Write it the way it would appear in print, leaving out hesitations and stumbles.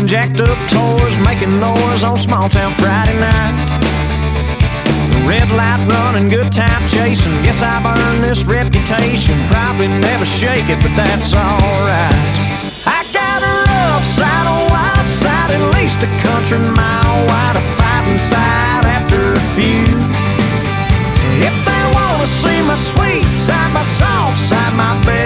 Selling jacked up toys, making noise on small town Friday night. Red light running, good time chasing. Guess I've earned this reputation. Probably never shake it, but that's alright. I got a rough side, a wide side, at least a country mile wide, a fighting side after a few. If they wanna see my sweet side, my soft side, my best